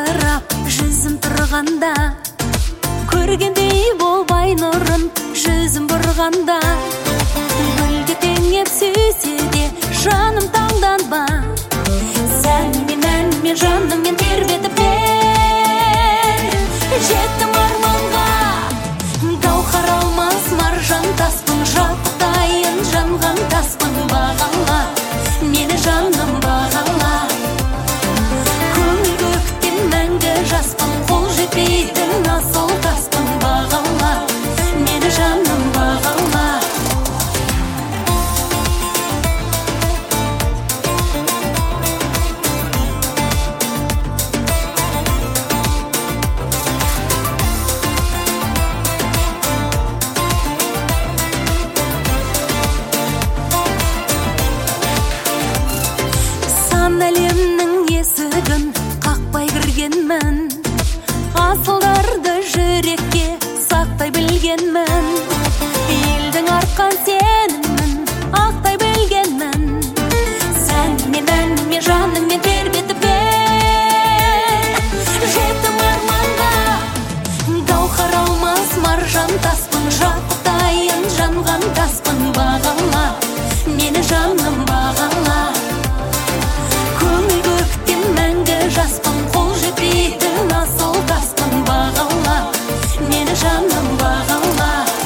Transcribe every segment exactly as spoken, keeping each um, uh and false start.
жарқырап жүзім тұрғанда, көргендей болбай нұрын жүзім бұрғанда, гүлге теңеп сүйсе де жаным таңданба, сәнмен әнмен жаныммен тербетіп бер. Жеттім арманға, гауһар алмас маржан таспын, жақұтайын жанған таспын, бағала мені жаным бағала. Көңіл көктен мәңгі жаспын, қол жетпейтін асыл таспын, бағала мені жаным бағала. Әлемнің есігін қақпай кіргенмін, асылдарды жүрекке сақтай білгенмін, елдің артқан сенімін ақтай білгенмін, сәнмен әнмен жаныммен тербетіп бер. Жеттім арманға, гауһар алмас маржан таспын, жақұтайын жанған таспын, бағала мені жаным бағала. Көңіл көктен мәңгі жаспын, қол жетпейтін асыл таспын, бағала мені жаным бағала.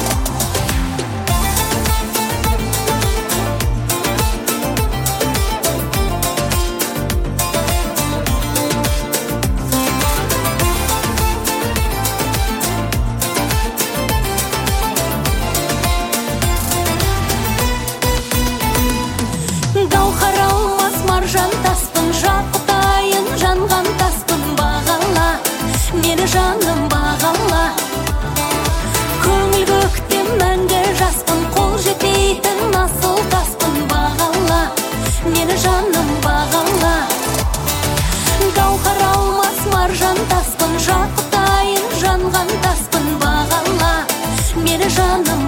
Гауһар алмас маржан таспын, жақұтайын жанған таспын, бағала мені жаным бағала. Көңіл көктен мәңгі жаспын, қол жетпейтін асыл таспын, бағала мені жаным бағала. Гауһар алмас маржан таспын, жақұтайын жанған таспын, бағала мені жаным